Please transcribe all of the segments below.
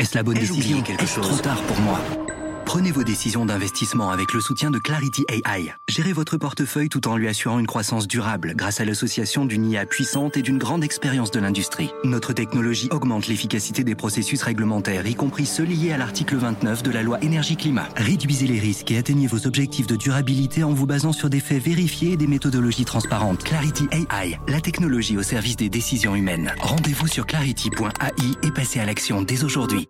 Est-ce la bonne décision? Est-ce trop tard pour moi? Prenez vos décisions d'investissement avec le soutien de Clarity AI. Gérez votre portefeuille tout en lui assurant une croissance durable grâce à l'association d'une IA puissante et d'une grande expérience de l'industrie. Notre technologie augmente l'efficacité des processus réglementaires, y compris ceux liés à l'article 29 de la loi Énergie-Climat. Réduisez les risques et atteignez vos objectifs de durabilité en vous basant sur des faits vérifiés et des méthodologies transparentes. Clarity AI, la technologie au service des décisions humaines. Rendez-vous sur clarity.ai et passez à l'action dès aujourd'hui.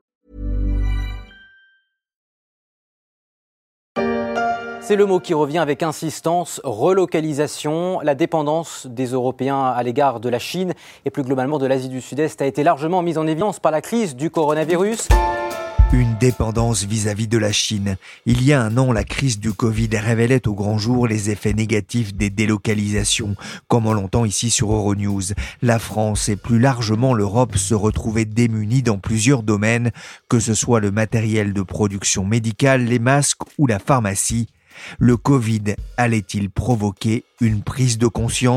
C'est le mot qui revient avec insistance, relocalisation. La dépendance des Européens à l'égard de la Chine et plus globalement de l'Asie du Sud-Est a été largement mise en évidence par la crise du coronavirus. Une dépendance vis-à-vis de la Chine. Il y a un an, la crise du Covid révélait au grand jour les effets négatifs des délocalisations, comme on l'entend ici sur Euronews. La France et plus largement l'Europe se retrouvaient démunies dans plusieurs domaines, que ce soit le matériel de production médicale, les masques ou la pharmacie. Le Covid allait-il provoquer une prise de conscience ?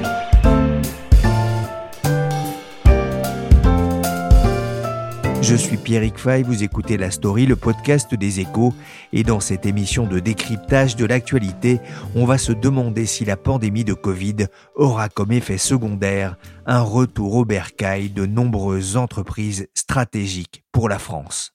Je suis Pierrick Fay, vous écoutez La Story, le podcast des Échos. Et dans cette émission de décryptage de l'actualité, on va se demander si la pandémie de Covid aura comme effet secondaire un retour au bercail de nombreuses entreprises stratégiques pour la France.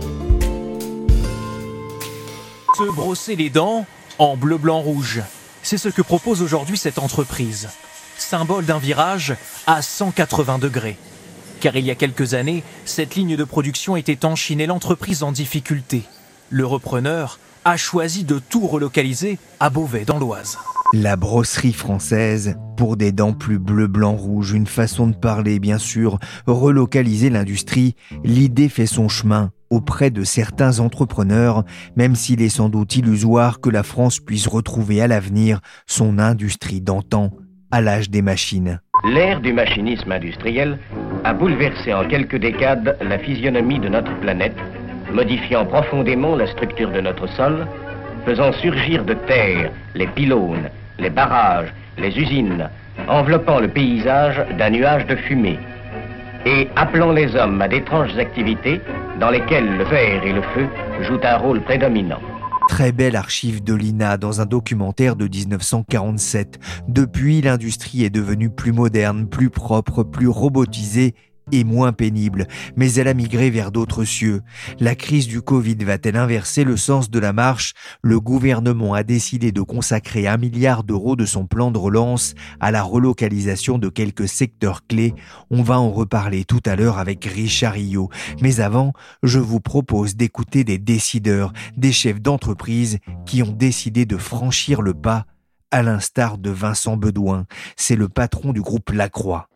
Se brosser les dents en bleu, blanc, rouge. C'est ce que propose aujourd'hui cette entreprise. Symbole d'un virage à 180 degrés. Car il y a quelques années, cette ligne de production était en Chine et l'entreprise en difficulté. Le repreneur a choisi de tout relocaliser à Beauvais dans l'Oise. La brosserie française pour des dents plus bleu, blanc, rouge. Une façon de parler, bien sûr. Relocaliser l'industrie, l'idée fait son chemin auprès de certains entrepreneurs, même s'il est sans doute illusoire que la France puisse retrouver à l'avenir son industrie d'antan, à l'âge des machines. L'ère du machinisme industriel a bouleversé en quelques décades la physionomie de notre planète, modifiant profondément la structure de notre sol, faisant surgir de terre les pylônes, les barrages, les usines, enveloppant le paysage d'un nuage de fumée, et appelant les hommes à d'étranges activités dans lesquelles le verre et le feu jouent un rôle prédominant. Très belle archive de l'INA dans un documentaire de 1947. Depuis, l'industrie est devenue plus moderne, plus propre, plus robotisée et moins pénible, mais elle a migré vers d'autres cieux. La crise du Covid va-t-elle inverser le sens de la marche ? Le gouvernement a décidé de consacrer 1 milliard d'euros de son plan de relance à la relocalisation de quelques secteurs clés. On va en reparler tout à l'heure avec Richard Rio. Mais avant, je vous propose d'écouter des décideurs, des chefs d'entreprise qui ont décidé de franchir le pas, à l'instar de Vincent Bedouin. C'est le patron du groupe Lacroix.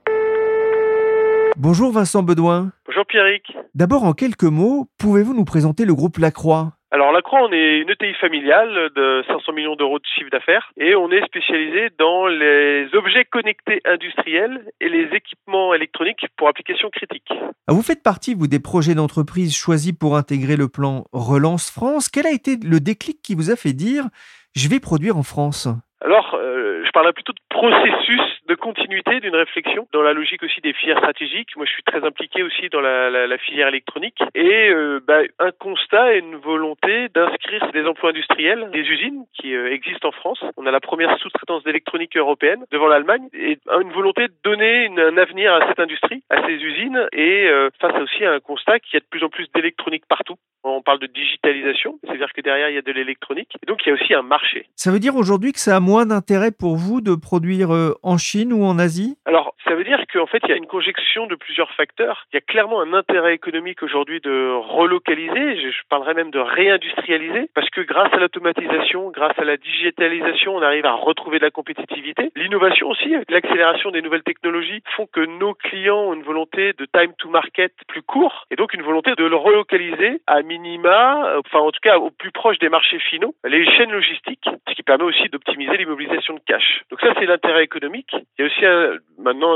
Bonjour Vincent Bedouin. Bonjour Pierrick. D'abord, en quelques mots, pouvez-vous nous présenter le groupe Lacroix ? Alors Lacroix, on est une ETI familiale de 500 millions d'euros de chiffre d'affaires et on est spécialisé dans les objets connectés industriels et les équipements électroniques pour applications critiques. Vous faites partie, vous, des projets d'entreprise choisis pour intégrer le plan Relance France. Quel a été le déclic qui vous a fait dire « je vais produire en France » ? Alors, je parlerai plutôt de processus de continuité d'une réflexion dans la logique aussi des filières stratégiques. Moi, je suis très impliqué aussi dans la filière électronique et un constat et une volonté d'inscrire des emplois industriels, des usines qui existent en France. On a la première sous-traitance d'électronique européenne devant l'Allemagne et une volonté de donner un avenir à cette industrie, à ces usines et face aussi à un constat qu'il y a de plus en plus d'électronique partout. On parle de digitalisation, c'est-à-dire que derrière il y a de l'électronique et donc il y a aussi un marché. Ça veut dire aujourd'hui que ça a moins d'intérêt pour vous de produire en Chine ou en Asie ? Alors, ça veut dire qu'en fait, il y a une conjonction de plusieurs facteurs. Il y a clairement un intérêt économique aujourd'hui de relocaliser, je parlerais même de réindustrialiser, parce que grâce à l'automatisation, grâce à la digitalisation, on arrive à retrouver de la compétitivité. L'innovation aussi, avec l'accélération des nouvelles technologies, font que nos clients ont une volonté de time to market plus court, et donc une volonté de le relocaliser à minima, enfin en tout cas au plus proche des marchés finaux, les chaînes logistiques, ce qui permet aussi d'optimiser l'immobilisation de cash. Donc ça, c'est l'intérêt économique. Il y a aussi maintenant un enjeu environnemental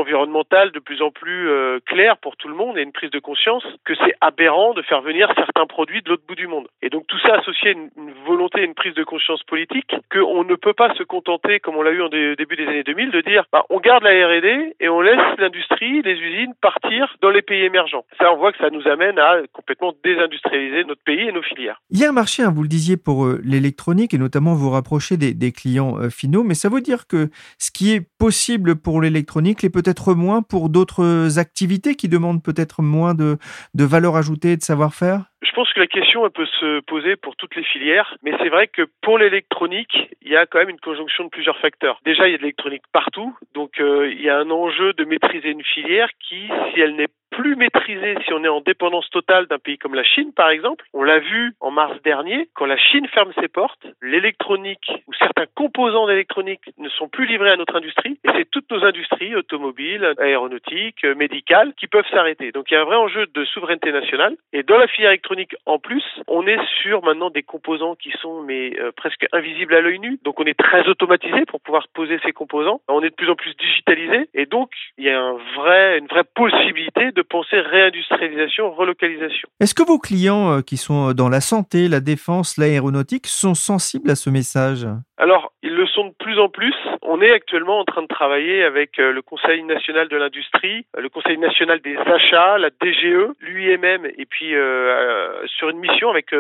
environnementale de plus en plus claire pour tout le monde et une prise de conscience que c'est aberrant de faire venir certains produits de l'autre bout du monde. Et donc tout ça associé à une volonté et une prise de conscience politique qu'on ne peut pas se contenter, comme on l'a eu en début des années 2000, de dire on garde la R&D et on laisse l'industrie, les usines partir dans les pays émergents. Ça, on voit que ça nous amène à complètement désindustrialiser notre pays et nos filières. Il y a un marché, vous le disiez, pour l'électronique et notamment vous rapprocher des clients finaux, mais ça veut dire que ce qui est possible pour l'électronique l'est peut-être moins pour d'autres activités qui demandent peut-être moins de valeur ajoutée et de savoir-faire ? Je pense que la question elle peut se poser pour toutes les filières, mais c'est vrai que pour l'électronique, il y a quand même une conjonction de plusieurs facteurs. Déjà, il y a de l'électronique partout, donc il y a un enjeu de maîtriser une filière qui, si elle n'est plus maîtrisée, si on est en dépendance totale d'un pays comme la Chine, par exemple, on l'a vu en mars dernier, quand la Chine ferme ses portes, l'électronique ou certains composants d'électronique ne sont plus livrés à notre industrie, et c'est toutes nos industries, automobiles, aéronautiques, médicales, qui peuvent s'arrêter. Donc il y a un vrai enjeu de souveraineté nationale, et dans la filière électronique, en plus, on est sur maintenant des composants qui sont presque invisibles à l'œil nu, donc on est très automatisé pour pouvoir poser ces composants, on est de plus en plus digitalisé, et donc il y a une vraie possibilité de penser réindustrialisation, relocalisation. Est-ce que vos clients qui sont dans la santé, la défense, l'aéronautique sont sensibles à ce message ? Alors, ils le sont de plus en plus. On est actuellement en train de travailler avec le Conseil national de l'industrie, le Conseil national des achats, la DGE, l'UIMM, et puis sur une mission avec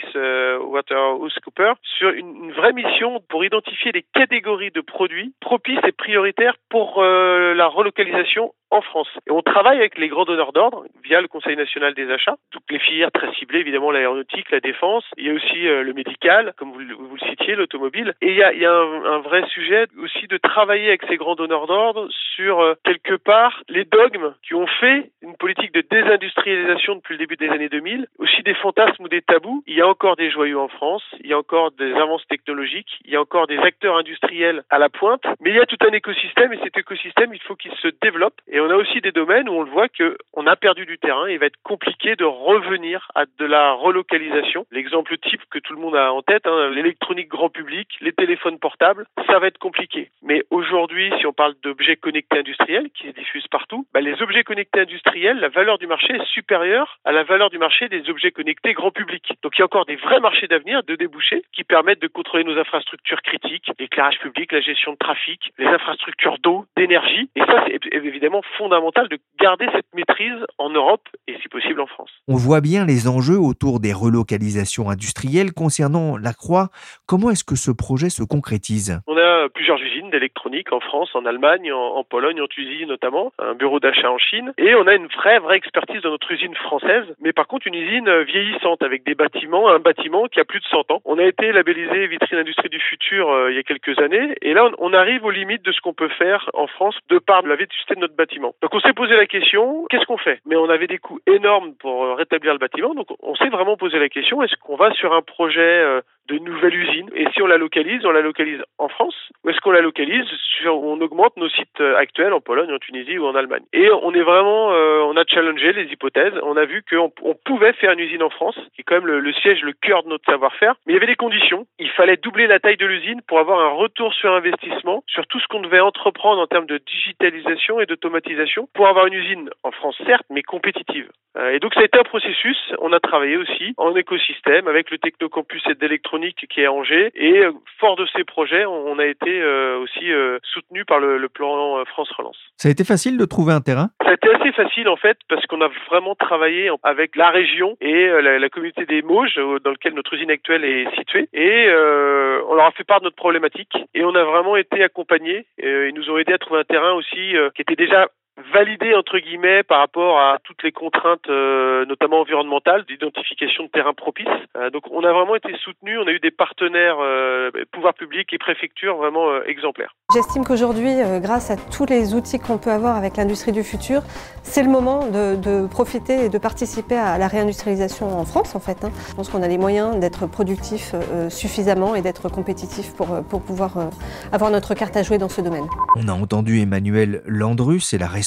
PricewaterhouseCoopers, sur une vraie mission pour identifier les catégories de produits propices et prioritaires pour la relocalisation en France. Et on travaille avec les grands donneurs d'ordre via le Conseil national des achats, toutes les filières très ciblées, évidemment l'aéronautique, la défense, il y a aussi le médical, comme vous le citiez, l'automobile, et il y a un vrai sujet aussi de travailler avec ces grands donneurs d'ordre sur quelque part les dogmes qui ont fait une politique de désindustrialisation depuis le début des années 2000, aussi des fantasmes ou des tabous. Il y a encore des joyaux en France, il y a encore des avances technologiques, il y a encore des acteurs industriels à la pointe, mais il y a tout un écosystème, et cet écosystème, il faut qu'il se développe. Et on a aussi des domaines où on le voit qu'on a perdu du terrain et il va être compliqué de revenir à de la relocalisation. L'exemple type que tout le monde a en tête, l'électronique grand public, les téléphones portables, ça va être compliqué. Mais aujourd'hui, si on parle d'objets connectés industriels qui se diffusent partout, les objets connectés industriels, la valeur du marché est supérieure à la valeur du marché des objets connectés grand public. Donc il y a encore des vrais marchés d'avenir, de débouchés, qui permettent de contrôler nos infrastructures critiques, l'éclairage public, la gestion de trafic, les infrastructures d'eau, d'énergie. Et ça, c'est évidemment fondamental de garder cette maîtrise en Europe et si possible en France. On voit bien les enjeux autour des relocalisations industrielles. Concernant Lacroix, comment est-ce que ce projet se concrétise ? On a plusieurs usines d'électronique en France, en Allemagne, en Pologne, en Tunisie notamment, un bureau d'achat en Chine, et on a une vraie expertise dans notre usine française, mais par contre une usine vieillissante avec des bâtiments, un bâtiment qui a plus de 100 ans. On a été labellisé vitrine industrie du futur il y a quelques années, et là on arrive aux limites de ce qu'on peut faire en France de par la vétusté de notre bâtiment. Donc on s'est posé la question, qu'est-ce qu'on fait ? Mais on avait des coûts énormes pour rétablir le bâtiment, donc on s'est vraiment posé la question, est-ce qu'on va sur un projet de nouvelle usine ? Et si on la localise en France ? Ou est-ce qu'on la localise on augmente nos sites actuels en Pologne, en Tunisie ou en Allemagne ? Et on est vraiment, on a challengé les hypothèses, on a vu qu'on pouvait faire une usine en France, qui est quand même le siège, le cœur de notre savoir-faire, mais il y avait des conditions. Il fallait doubler la taille de l'usine pour avoir un retour sur investissement, sur tout ce qu'on devait entreprendre en termes de digitalisation et d'automatisation, pour avoir une usine en France, certes, mais compétitive. Et donc ça a été un processus, on a travaillé aussi en écosystème avec le Technocampus d'électronique qui est à Angers, et fort de ces projets, on a été aussi soutenu par le plan France Relance. Ça a été facile de trouver un terrain ? Ça a été assez facile en fait, parce qu'on a vraiment travaillé avec la région et la communauté des Mauges, dans lequel notre usine actuelle est située, et on leur a fait part de notre problématique, et on a vraiment été accompagnés. Ils nous ont aidé à trouver un terrain aussi qui était déjà validé entre guillemets par rapport à toutes les contraintes notamment environnementales, d'identification de terrains propices. Donc on a vraiment été soutenus, on a eu des partenaires pouvoirs publics et préfectures vraiment exemplaires. J'estime qu'aujourd'hui, grâce à tous les outils qu'on peut avoir avec l'industrie du futur, c'est le moment de profiter et de participer à la réindustrialisation en France en fait. Je pense qu'on a les moyens d'être productifs suffisamment et d'être compétitifs pour pouvoir avoir notre carte à jouer dans ce domaine. On a entendu Emmanuelle Landru, c'est la responsable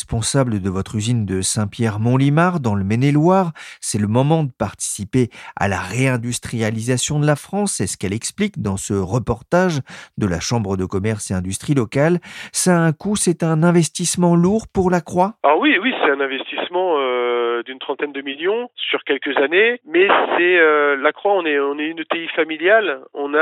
responsable de votre usine de Saint-Pierre-Mont-Limard dans le Maine-et-Loire. C'est le moment de participer à la réindustrialisation de la France. C'est ce qu'elle explique dans ce reportage de la Chambre de commerce et industrie locale. Ça a un coût, c'est un investissement lourd pour la Croix? Alors oui, c'est un investissement d'une 30aine de millions sur quelques années, mais c'est la Croix, on est une ETI familiale, on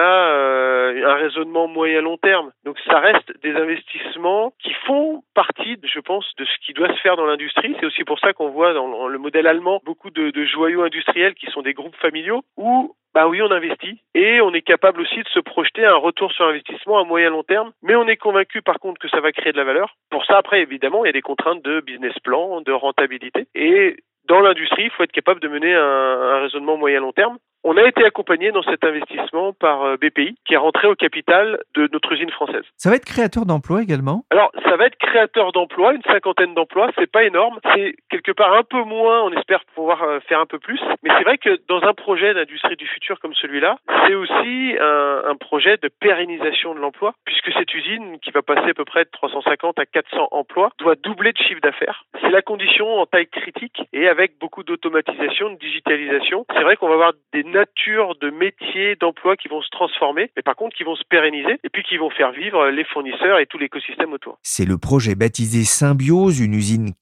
a un raisonnement moyen-long terme. Donc ça reste des investissements qui font partie, je pense, de ce qui doit se faire dans l'industrie. C'est aussi pour ça qu'on voit dans le modèle allemand beaucoup de joyaux industriels qui sont des groupes familiaux où oui, on investit et on est capable aussi de se projeter à un retour sur investissement à moyen long terme, mais on est convaincu par contre que ça va créer de la valeur. Pour ça, après, évidemment, il y a des contraintes de business plan, de rentabilité et dans l'industrie, il faut être capable de mener un raisonnement moyen long terme. On a été accompagné dans cet investissement par BPI, qui est rentré au capital de notre usine française. Ça va être créateur d'emplois également? Alors, ça va être créateur d'emplois, une 50aine d'emplois, c'est pas énorme. C'est quelque part un peu moins, on espère pouvoir faire un peu plus. Mais c'est vrai que dans un projet d'industrie du futur comme celui-là, c'est aussi un projet de pérennisation de l'emploi, puisque cette usine, qui va passer à peu près de 350 à 400 emplois, doit doubler de chiffre d'affaires. C'est la condition en taille critique et avec beaucoup d'automatisation, de digitalisation. C'est vrai qu'on va avoir des natures de métiers, d'emplois qui vont se transformer, mais par contre qui vont se pérenniser et puis qui vont faire vivre les fournisseurs et tout l'écosystème autour. C'est le projet baptisé Symbiose, une usine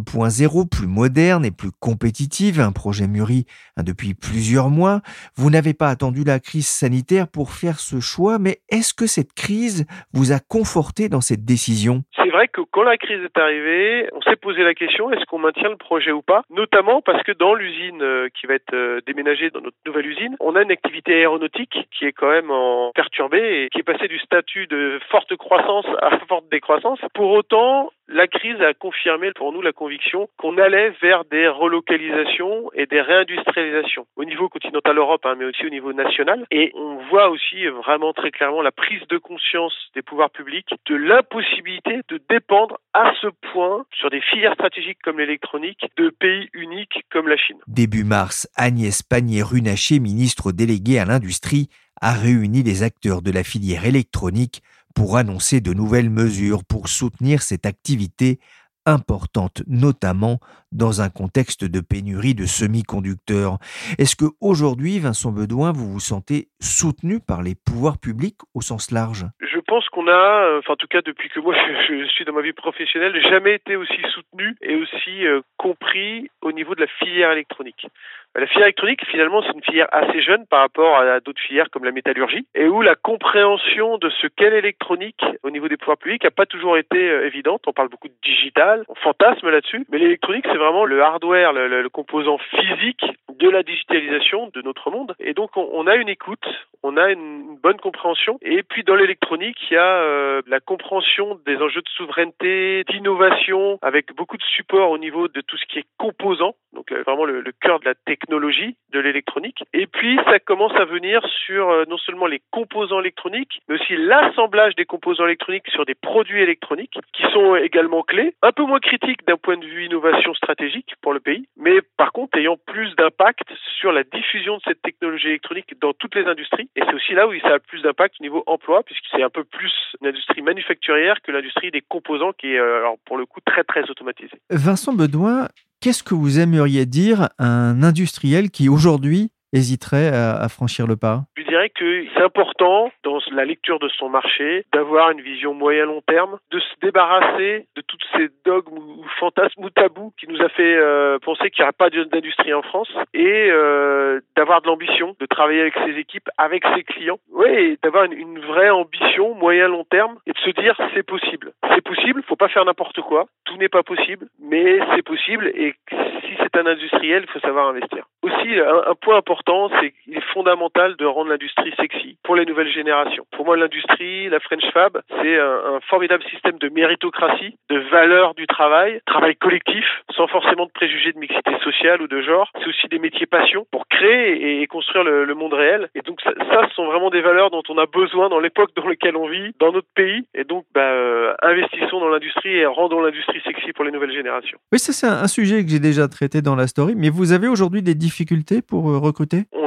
4.0 plus moderne et plus compétitive, un projet mûri depuis plusieurs mois. Vous n'avez pas attendu la crise sanitaire pour faire ce choix, mais est-ce que cette crise vous a conforté dans cette décision? C'est vrai que quand la crise est arrivée, on s'est posé la question, est-ce qu'on maintient le projet ou pas? Notamment parce que dans l'usine qui va être déménagée dans notre nouvelle usine, on a une activité aéronautique qui est quand même perturbée et qui est passée du statut de forte croissance à forte décroissance. Pour autant, la crise a confirmé pour nous la conviction qu'on allait vers des relocalisations et des réindustrialisations au niveau continental Europe, mais aussi au niveau national. Et on voit aussi vraiment très clairement la prise de conscience des pouvoirs publics de l'impossibilité de dépendre à ce point sur des filières stratégiques comme l'électronique de pays uniques comme la Chine. Début mars, Agnès Pannier-Runacher, ministre déléguée à l'industrie, a réuni les acteurs de la filière électronique pour annoncer de nouvelles mesures pour soutenir cette activité importante, notamment dans un contexte de pénurie de semi-conducteurs. Est-ce que aujourd'hui, Vincent Bedoin, vous vous sentez soutenu par les pouvoirs publics au sens large? Je pense qu'on a, en tout cas depuis que moi je suis dans ma vie professionnelle, jamais été aussi soutenu et aussi compris au niveau de la filière électronique. La filière électronique, finalement, c'est une filière assez jeune par rapport à d'autres filières comme la métallurgie, et où la compréhension de ce qu'est l'électronique au niveau des pouvoirs publics n'a pas toujours été évidente. On parle beaucoup de digital, on fantasme là-dessus, mais l'électronique, c'est vraiment le hardware, le composant physique de la digitalisation de notre monde. Et donc, on a une écoute, on a une bonne compréhension. Et puis, dans l'électronique, il y a la compréhension des enjeux de souveraineté, d'innovation, avec beaucoup de support au niveau de tout ce qui est composant, donc vraiment le cœur de la technologie de l'électronique. Et puis, ça commence à venir sur non seulement les composants électroniques, mais aussi l'assemblage des composants électroniques sur des produits électroniques, qui sont également clés, un peu moins critiques d'un point de vue innovation stratégique pour le pays, mais par contre ayant plus d'impact sur la diffusion de cette technologie électronique dans toutes les industries. Et c'est aussi là où ça a le plus d'impact au niveau emploi, puisque c'est un peu plus une industrie manufacturière que l'industrie des composants qui est, alors pour le coup, très très automatisée. Vincent Bedoin, qu'est-ce que vous aimeriez dire à un industriel qui aujourd'hui hésiterait à franchir le pas? Je dirais que c'est important dans la lecture de son marché d'avoir une vision moyen-long terme, de se débarrasser de tous ces dogmes ou fantasmes ou tabous qui nous a fait penser qu'il n'y aurait pas d'industrie en France et d'avoir de l'ambition, de travailler avec ses équipes, avec ses clients. Oui, et d'avoir une vraie ambition moyen-long terme et de se dire c'est possible. C'est possible, faut pas faire n'importe quoi, tout n'est pas possible, mais c'est possible et si c'est un industriel, il faut savoir investir. Aussi, un point important, c'est qu'il est fondamental de rendre l'industrie sexy pour les nouvelles générations. Pour moi, l'industrie, la French Fab, c'est un formidable système de méritocratie, de valeur du travail collectif, sans forcément de préjugés de mixité sociale ou de genre. C'est aussi des métiers passion pour créer et construire le monde réel. Et donc, ça, ce sont vraiment des valeurs dont on a besoin dans l'époque dans laquelle on vit, dans notre pays. Et donc, investissons dans l'industrie et rendons l'industrie sexy pour les nouvelles générations. Oui, ça, c'est un sujet que j'ai déjà traité dans la story. Mais vous avez aujourd'hui des difficultés pour recruter ? On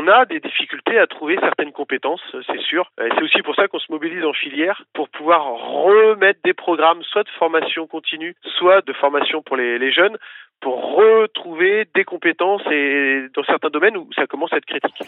on a des difficultés à trouver certaines compétences, c'est sûr. Et c'est aussi pour ça qu'on se mobilise en filière pour pouvoir remettre des programmes soit de formation continue, soit de formation pour les jeunes, pour retrouver des compétences et dans certains domaines où ça commence à être critique.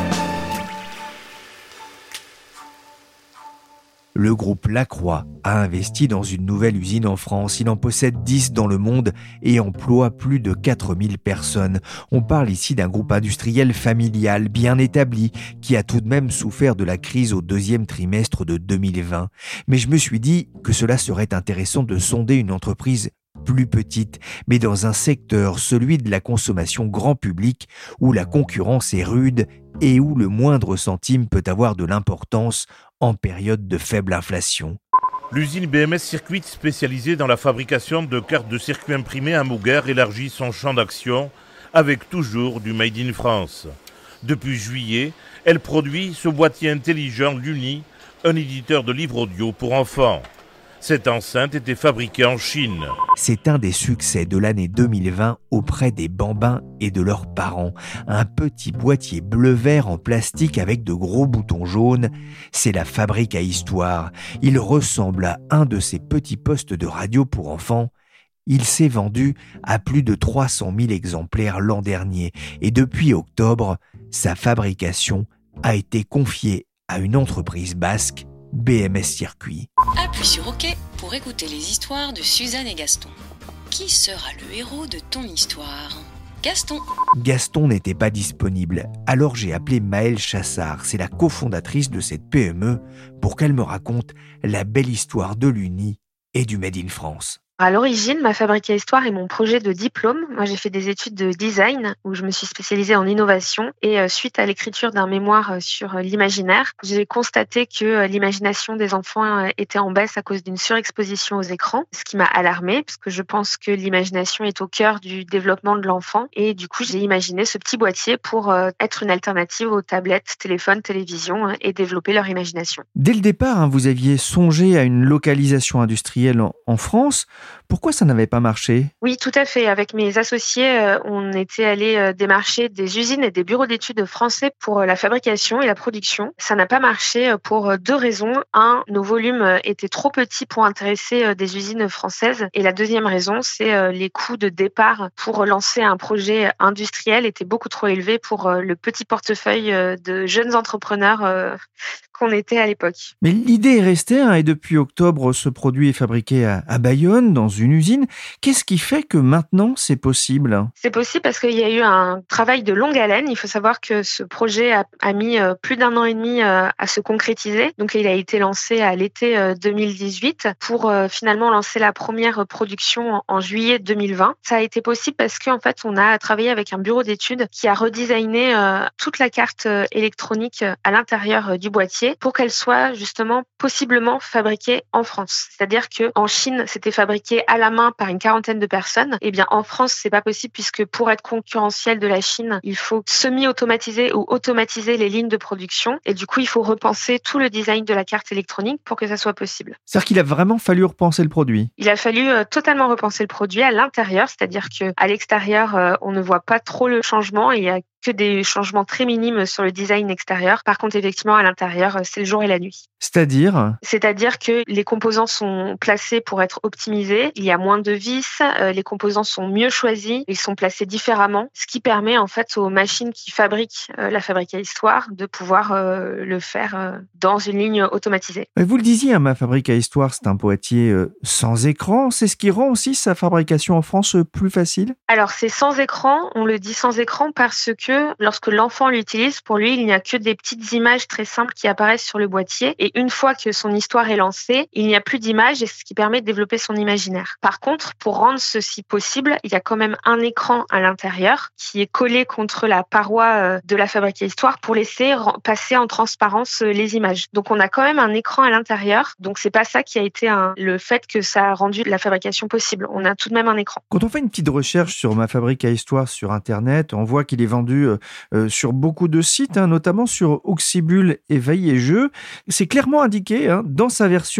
Le groupe Lacroix a investi dans une nouvelle usine en France. Il en possède 10 dans le monde et emploie plus de 4000 personnes. On parle ici d'un groupe industriel familial bien établi qui a tout de même souffert de la crise au deuxième trimestre de 2020. Mais je me suis dit que cela serait intéressant de sonder une entreprise plus petite, mais dans un secteur, celui de la consommation grand public, où la concurrence est rude et où le moindre centime peut avoir de l'importance en période de faible inflation. L'usine BMS Circuit, spécialisée dans la fabrication de cartes de circuit imprimées à Mougères, élargit son champ d'action avec toujours du Made in France. Depuis juillet, elle produit ce boîtier intelligent Luni, un éditeur de livres audio pour enfants. Cette enceinte était fabriquée en Chine. C'est un des succès de l'année 2020 auprès des bambins et de leurs parents. Un petit boîtier bleu-vert en plastique avec de gros boutons jaunes. C'est la fabrique à histoire. Il ressemble à un de ces petits postes de radio pour enfants. Il s'est vendu à plus de 300 000 exemplaires l'an dernier. Et depuis octobre, sa fabrication a été confiée à une entreprise basque, BMS Circuit. Appuie sur OK pour écouter les histoires de Suzanne et Gaston. Qui sera le héros de ton histoire ? Gaston. Gaston n'était pas disponible, alors j'ai appelé Maëlle Chassard, c'est la cofondatrice de cette PME, pour qu'elle me raconte la belle histoire de l'Uni et du Made in France. À l'origine, ma fabrique à histoire est mon projet de diplôme. Moi, j'ai fait des études de design où je me suis spécialisée en innovation et suite à l'écriture d'un mémoire sur l'imaginaire, j'ai constaté que l'imagination des enfants était en baisse à cause d'une surexposition aux écrans, ce qui m'a alarmée parce que je pense que l'imagination est au cœur du développement de l'enfant et du coup, j'ai imaginé ce petit boîtier pour être une alternative aux tablettes, téléphones, télévisions et développer leur imagination. Dès le départ, vous aviez songé à une localisation industrielle en France. Pourquoi ça n'avait pas marché ? Oui, tout à fait. Avec mes associés, on était allés démarcher des usines et des bureaux d'études français pour la fabrication et la production. Ça n'a pas marché pour deux raisons. Un, nos volumes étaient trop petits pour intéresser des usines françaises. Et la deuxième raison, c'est les coûts de départ pour lancer un projet industriel étaient beaucoup trop élevés pour le petit portefeuille de jeunes entrepreneurs qu'on était à l'époque. Mais l'idée est restée, et depuis octobre, ce produit est fabriqué à Bayonne, dans une usine. Qu'est-ce qui fait que maintenant, c'est possible ? C'est possible parce qu'il y a eu un travail de longue haleine. Il faut savoir que ce projet a mis plus d'1 an et demi à se concrétiser. Donc, il a été lancé à l'été 2018 pour finalement lancer la première production en juillet 2020. Ça a été possible parce qu'en fait, on a travaillé avec un bureau d'études qui a redesigné toute la carte électronique à l'intérieur du boîtier pour qu'elle soit justement possiblement fabriquée en France. C'est-à-dire qu'en Chine, c'était fabriqué à la main par une 40aine de personnes. Eh bien, en France, c'est pas possible puisque pour être concurrentiel de la Chine, il faut semi-automatiser ou automatiser les lignes de production. Et du coup, il faut repenser tout le design de la carte électronique pour que ça soit possible. C'est-à-dire qu'il a vraiment fallu repenser le produit ? Il a fallu totalement repenser le produit à l'intérieur, c'est-à-dire qu'à l'extérieur, on ne voit pas trop le changement et il y a que des changements très minimes sur le design extérieur. Par contre, effectivement, à l'intérieur, c'est le jour et la nuit. C'est-à-dire que les composants sont placés pour être optimisés. Il y a moins de vis, les composants sont mieux choisis, ils sont placés différemment, ce qui permet en fait aux machines qui fabriquent la fabrique à histoire de pouvoir le faire dans une ligne automatisée. Vous le disiez, ma fabrique à histoire, c'est un boîtier sans écran. C'est ce qui rend aussi sa fabrication en France plus facile ? Alors, c'est sans écran. On le dit sans écran parce que lorsque l'enfant l'utilise, pour lui, il n'y a que des petites images très simples qui apparaissent sur le boîtier. Et une fois que son histoire est lancée, il n'y a plus d'images et ce qui permet de développer son imaginaire. Par contre, pour rendre ceci possible, il y a quand même un écran à l'intérieur qui est collé contre la paroi de la fabrique à histoire pour laisser passer en transparence les images. Donc, on a quand même un écran à l'intérieur. Donc, c'est pas ça qui a été le fait que ça a rendu la fabrication possible. On a tout de même un écran. Quand on fait une petite recherche sur ma fabrique à histoire sur Internet, on voit qu'il est vendu sur beaucoup de sites, notamment sur Auxibul et Veille et Jeux. C'est clairement indiqué dans sa version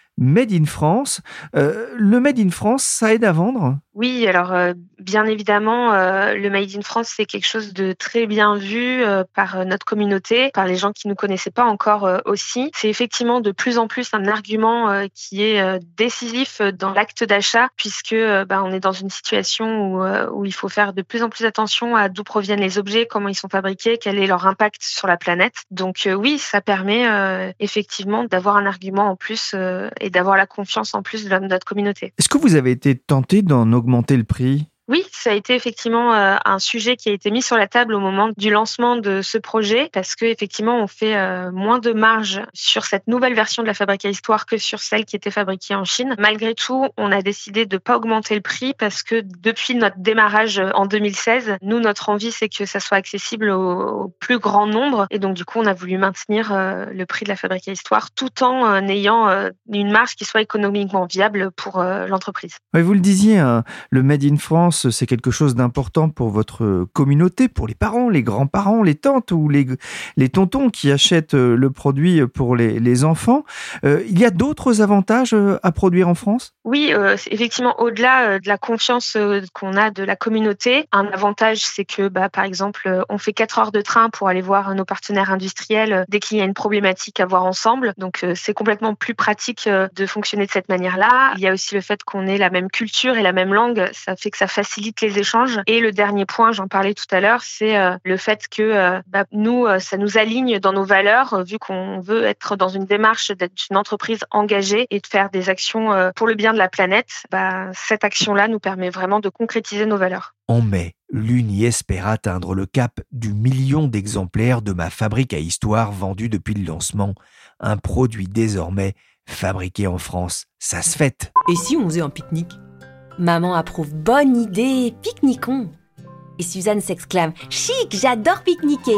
Made in France. Le Made in France, ça aide à vendre ? Oui, alors bien évidemment, le Made in France, c'est quelque chose de très bien vu par notre communauté, par les gens qui ne nous connaissaient pas encore aussi. C'est effectivement de plus en plus un argument qui est décisif dans l'acte d'achat, puisque on est dans une situation où il faut faire de plus en plus attention à d'où proviennent les objets, comment ils sont fabriqués, quel est leur impact sur la planète. Donc oui, ça permet effectivement d'avoir un argument en plus et d'avoir la confiance en plus de notre communauté. Est-ce que vous avez été tenté d'en augmenter le prix ? Oui, ça a été effectivement un sujet qui a été mis sur la table au moment du lancement de ce projet parce que effectivement on fait moins de marge sur cette nouvelle version de la Fabrique à Histoire que sur celle qui était fabriquée en Chine. Malgré tout, on a décidé de pas augmenter le prix parce que depuis notre démarrage en 2016, nous notre envie c'est que ça soit accessible au plus grand nombre et donc du coup on a voulu maintenir le prix de la Fabrique à Histoire tout en ayant une marge qui soit économiquement viable pour l'entreprise. Oui, vous le disiez, le Made in France, c'est quelque chose d'important pour votre communauté, pour les parents, les grands-parents, les tantes ou les tontons qui achètent le produit pour les enfants. Il y a d'autres avantages à produire en France ? Oui, effectivement, au-delà de la confiance qu'on a de la communauté, un avantage, c'est que, par exemple, on fait 4 heures de train pour aller voir nos partenaires industriels dès qu'il y a une problématique à voir ensemble. Donc, c'est complètement plus pratique de fonctionner de cette manière-là. Il y a aussi le fait qu'on ait la même culture et la même langue. Ça fait que ça facilite les échanges. Et le dernier point, j'en parlais tout à l'heure, c'est le fait que nous, ça nous aligne dans nos valeurs, vu qu'on veut être dans une démarche d'être une entreprise engagée et de faire des actions pour le bien de la planète. Cette action-là nous permet vraiment de concrétiser nos valeurs. En mai, l'Uni espère atteindre le cap du 1 million d'exemplaires de ma Fabrique à Histoire vendue depuis le lancement. Un produit désormais fabriqué en France. Ça se fête. Et si on faisait un pique-nique ? Maman approuve, bonne idée, pique-niquons. Et Suzanne s'exclame, chic, j'adore pique-niquer.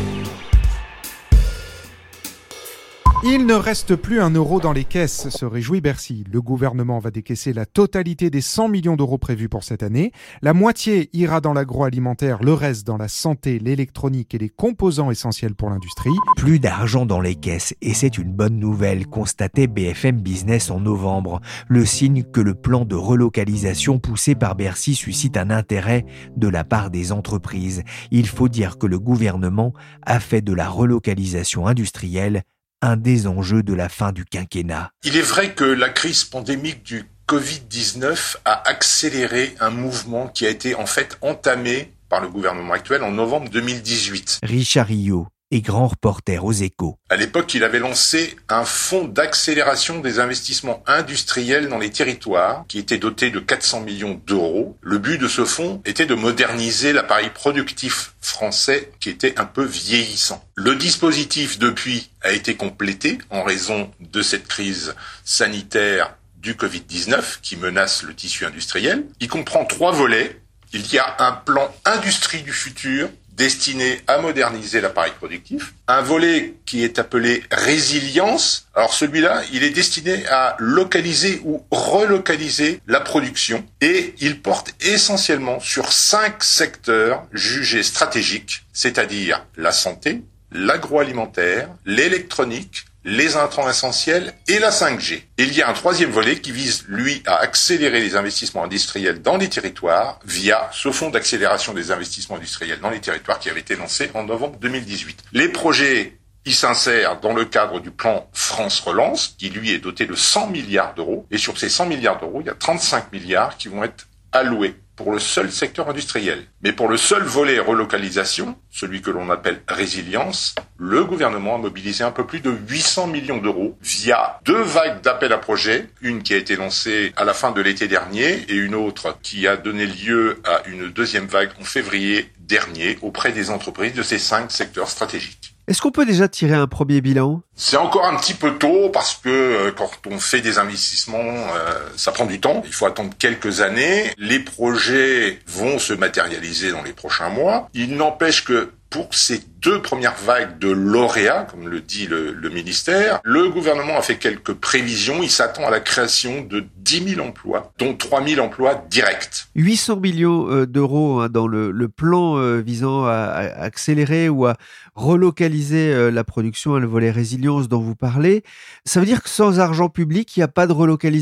Il ne reste plus 1 euro dans les caisses, se réjouit Bercy. Le gouvernement va décaisser la totalité des 100 millions d'euros prévus pour cette année. La moitié ira dans l'agroalimentaire, le reste dans la santé, l'électronique et les composants essentiels pour l'industrie. Plus d'argent dans les caisses, et c'est une bonne nouvelle, constatait BFM Business en novembre. Le signe que le plan de relocalisation poussé par Bercy suscite un intérêt de la part des entreprises. Il faut dire que le gouvernement a fait de la relocalisation industrielle un des enjeux de la fin du quinquennat. Il est vrai que la crise pandémique du Covid-19 a accéléré un mouvement qui a été en fait entamé par le gouvernement actuel en novembre 2018. Richard Rio est grand reporter aux Échos. À l'époque, il avait lancé un fonds d'accélération des investissements industriels dans les territoires qui était doté de 400 millions d'euros. Le but de ce fonds était de moderniser l'appareil productif français qui était un peu vieillissant. Le dispositif, depuis, a été complété en raison de cette crise sanitaire du Covid-19 qui menace le tissu industriel. Il comprend 3 volets. Il y a un plan industrie du futur destiné à moderniser l'appareil productif. Un volet qui est appelé résilience. Alors celui-là, il est destiné à localiser ou relocaliser la production et il porte essentiellement sur 5 secteurs jugés stratégiques, c'est-à-dire la santé, l'agroalimentaire, l'électronique, les intrants essentiels et la 5G. Et il y a un 3e volet qui vise, lui, à accélérer les investissements industriels dans les territoires via ce fonds d'accélération des investissements industriels dans les territoires qui avait été lancé en novembre 2018. Les projets, ils s'insèrent dans le cadre du plan France Relance, qui lui est doté de 100 milliards d'euros. Et sur ces 100 milliards d'euros, il y a 35 milliards qui vont être alloués pour le seul secteur industriel. Mais pour le seul volet relocalisation, celui que l'on appelle résilience, le gouvernement a mobilisé un peu plus de 800 millions d'euros via 2 vagues d'appels à projets, une qui a été lancée à la fin de l'été dernier et une autre qui a donné lieu à une 2e vague en février dernier auprès des entreprises de ces 5 secteurs stratégiques. Est-ce qu'on peut déjà tirer un premier bilan ? C'est encore un petit peu tôt parce que quand on fait des investissements, ça prend du temps. Il faut attendre quelques années. Les projets vont se matérialiser dans les prochains mois. Il n'empêche que pour ces 2 premières vagues de lauréats, comme le dit le ministère, le gouvernement a fait quelques prévisions. Il s'attend à la création de 10 000 emplois, dont 3 000 emplois directs. 800 millions d'euros dans le plan visant à accélérer ou à relocaliser la production, le volet résilience. résilience dont vous parlez, ça veut dire que sans argent public, il n'y a pas de relocalisation ?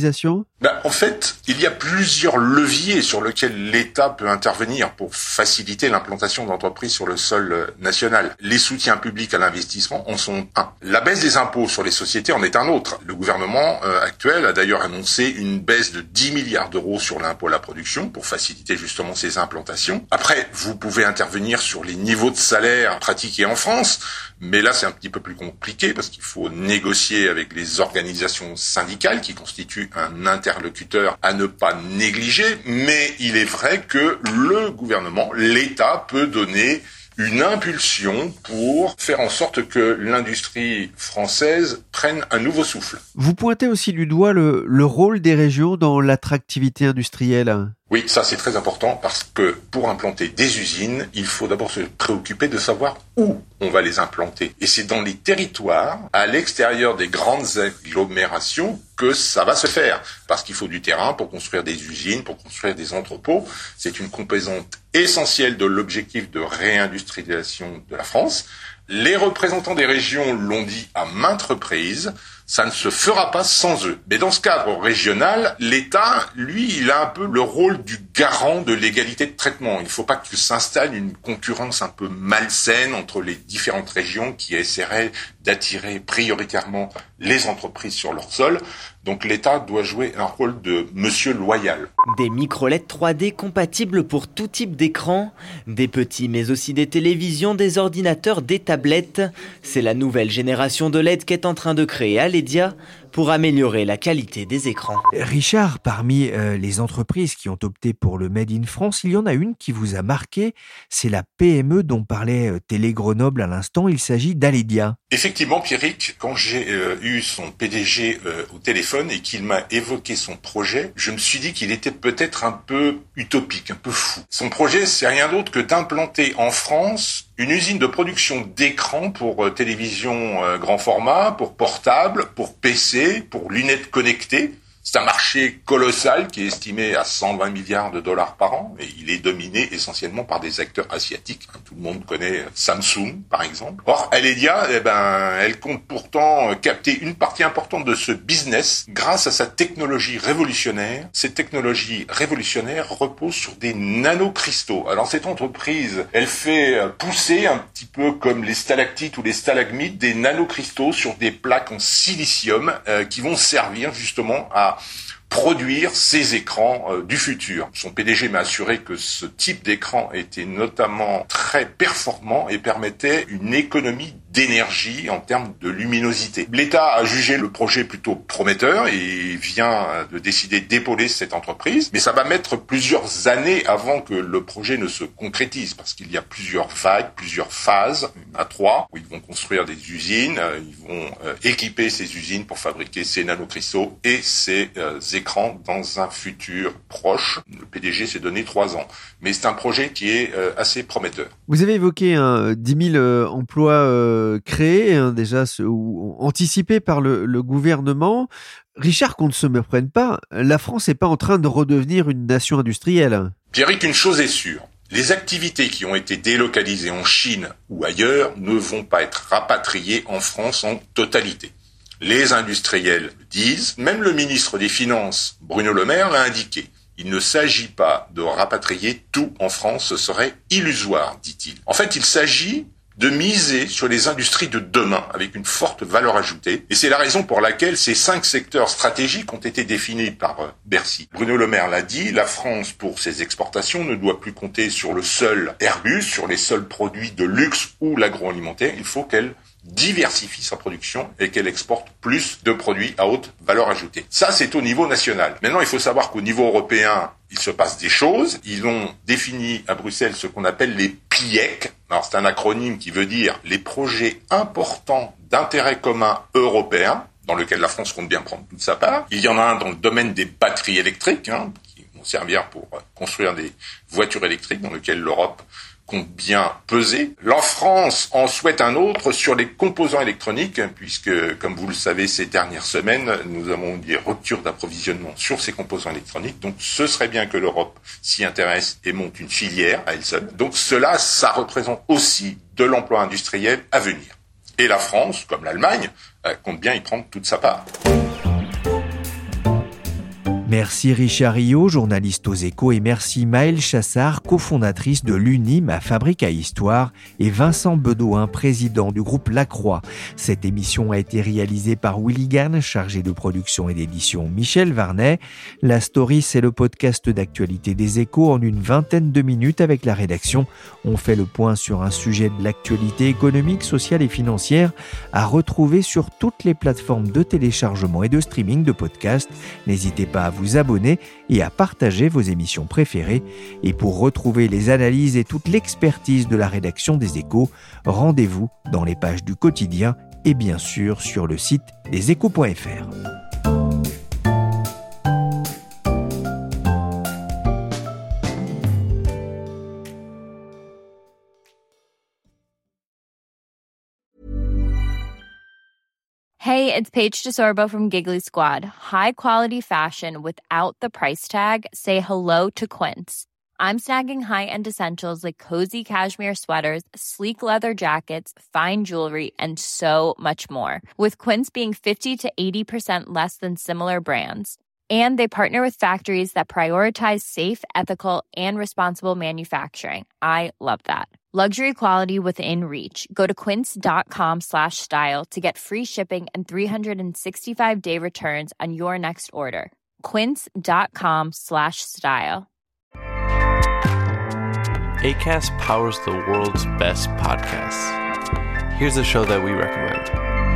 En fait, il y a plusieurs leviers sur lesquels l'État peut intervenir pour faciliter l'implantation d'entreprises sur le sol national. Les soutiens publics à l'investissement en sont un. La baisse des impôts sur les sociétés en est un autre. Le gouvernement actuel a d'ailleurs annoncé une baisse de 10 milliards d'euros sur l'impôt à la production pour faciliter justement ces implantations. Après, vous pouvez intervenir sur les niveaux de salaire pratiqués en France, mais là c'est un petit peu plus compliqué parce qu'il faut négocier avec les organisations syndicales qui constituent un interlocuteur à ne pas négliger, mais il est vrai que le gouvernement, l'État peut donner une impulsion pour faire en sorte que l'industrie française prenne un nouveau souffle. Vous pointez aussi du doigt le rôle des régions dans l'attractivité industrielle. Oui, ça c'est très important parce que pour implanter des usines, il faut d'abord se préoccuper de savoir où on va les implanter. Et c'est dans les territoires, à l'extérieur des grandes agglomérations, que ça va se faire. Parce qu'il faut du terrain pour construire des usines, pour construire des entrepôts. C'est une composante essentielle de l'objectif de réindustrialisation de la France. Les représentants des régions l'ont dit à maintes reprises, ça ne se fera pas sans eux. Mais dans ce cadre régional, l'État, lui, il a un peu le rôle du garant de l'égalité de traitement. Il ne faut pas que s'installe une concurrence un peu malsaine entre les différentes régions qui essaieraient d'attirer prioritairement les entreprises sur leur sol. Donc l'État doit jouer un rôle de monsieur loyal. Des micro-LED 3D compatibles pour tout type d'écran, des petits mais aussi des télévisions, des ordinateurs, des tablettes. C'est la nouvelle génération de LED qu'est en train de créer Aledia pour améliorer la qualité des écrans. Richard, parmi les entreprises qui ont opté pour le Made in France, il y en a une qui vous a marqué, c'est la PME dont parlait Télé Grenoble à l'instant, il s'agit d'Aledia. Effectivement, Pierrick, quand j'ai eu son PDG au téléphone et qu'il m'a évoqué son projet, je me suis dit qu'il était peut-être un peu utopique, un peu fou. Son projet, c'est rien d'autre que d'implanter en France une usine de production d'écrans pour télévision grand format, pour portable, pour PC, pour lunettes connectées. C'est un marché colossal qui est estimé à 120 milliards de dollars par an et il est dominé essentiellement par des acteurs asiatiques. Tout le monde connaît Samsung, par exemple. Or, Aledia, elle compte pourtant capter une partie importante de ce business grâce à sa technologie révolutionnaire. Cette technologie révolutionnaire repose sur des nanocristaux. Alors, cette entreprise, elle fait pousser un petit peu comme les stalactites ou les stalagmites des nanocristaux sur des plaques en silicium qui vont servir justement à produire ces écrans du futur. Son PDG m'a assuré que ce type d'écran était notamment très performant et permettait une économie d'énergie en termes de luminosité. L'État a jugé le projet plutôt prometteur et vient de décider d'épauler cette entreprise, mais ça va mettre plusieurs années avant que le projet ne se concrétise parce qu'il y a plusieurs vagues, plusieurs phases, il y en a 3, où ils vont construire des usines, ils vont équiper ces usines pour fabriquer ces nanocristaux et ces écrans dans un futur proche. Le PDG s'est donné 3 ans, mais c'est un projet qui est assez prometteur. Vous avez évoqué 10 000 emplois créés, déjà anticipés par le gouvernement. Richard, qu'on ne se méprenne pas, la France n'est pas en train de redevenir une nation industrielle. Pierrick, une chose est sûre. Les activités qui ont été délocalisées en Chine ou ailleurs ne vont pas être rapatriées en France en totalité. Les industriels le disent, même le ministre des Finances, Bruno Le Maire, l'a indiqué. Il ne s'agit pas de rapatrier tout en France, ce serait illusoire, dit-il. En fait, il s'agit de miser sur les industries de demain avec une forte valeur ajoutée. Et c'est la raison pour laquelle ces 5 secteurs stratégiques ont été définis par Bercy. Bruno Le Maire l'a dit, la France, pour ses exportations, ne doit plus compter sur le seul Airbus, sur les seuls produits de luxe ou l'agroalimentaire. Il faut qu'elle diversifie sa production et qu'elle exporte plus de produits à haute valeur ajoutée. Ça, c'est au niveau national. Maintenant, il faut savoir qu'au niveau européen, il se passe des choses. Ils ont défini à Bruxelles ce qu'on appelle les PIEC. Alors, c'est un acronyme qui veut dire les projets importants d'intérêt commun européen, dans lequel la France compte bien prendre toute sa part. Il y en a un dans le domaine des batteries électriques, qui vont servir pour construire des voitures électriques, dans lequel l'Europe compte bien peser. La France en souhaite un autre sur les composants électroniques, puisque, comme vous le savez, ces dernières semaines, nous avons eu des ruptures d'approvisionnement sur ces composants électroniques. Donc, ce serait bien que l'Europe s'y intéresse et monte une filière à elle seule. Donc, ça représente aussi de l'emploi industriel à venir. Et la France, comme l'Allemagne, compte bien y prendre toute sa part. Merci Richard Rio, journaliste aux Échos, et merci Maëlle Chassard, cofondatrice de l'UNIM à Fabrique à Histoire, et Vincent Bedoin, président du groupe Lacroix. Cette émission a été réalisée par Willy Gann, chargé de production et d'édition Michel Varnet. La Story, c'est le podcast d'actualité des Échos en une vingtaine de minutes avec la rédaction. On fait le point sur un sujet de l'actualité économique, sociale et financière à retrouver sur toutes les plateformes de téléchargement et de streaming de podcasts. N'hésitez pas à vous abonner et à partager vos émissions préférées. Et pour retrouver les analyses et toute l'expertise de la rédaction des Échos, rendez-vous dans les pages du quotidien et bien sûr sur le site leséchos.fr. Hey, it's Paige DeSorbo from Giggly Squad. High quality fashion without the price tag. Say hello to Quince. I'm snagging high-end essentials like cozy cashmere sweaters, sleek leather jackets, fine jewelry, and so much more. With Quince being 50 to 80% less than similar brands. And they partner with factories that prioritize safe, ethical, and responsible manufacturing. I love that. Luxury quality within reach. Go to quince.com/style to get free shipping and 365-day returns on your next order. Quince.com/style. Acast powers the world's best podcasts. Here's a show that we recommend.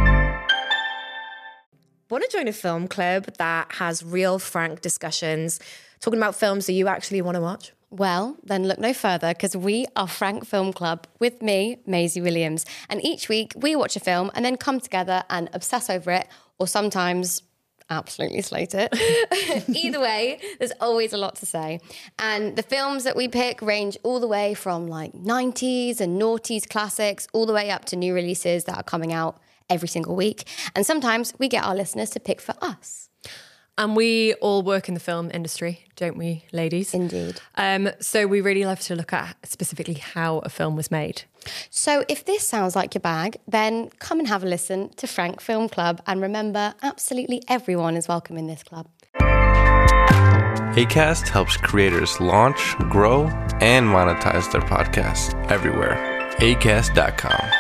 Want to join a film club that has real, frank discussions, talking about films that you actually want to watch? Well, then look no further, because we are Frank Film Club with me, Maisie Williams. And each week we watch a film and then come together and obsess over it, or sometimes absolutely slate it. Either way, there's always a lot to say. And the films that we pick range all the way from like 90s and noughties classics, all the way up to new releases that are coming out every single week. And sometimes we get our listeners to pick for us. And we all work in the film industry, don't we, ladies? Indeed. So we really love to look at specifically how a film was made. So if this sounds like your bag, then come and have a listen to Frank Film Club. And remember, absolutely everyone is welcome in this club. Acast helps creators launch, grow, and monetize their podcasts everywhere. Acast.com.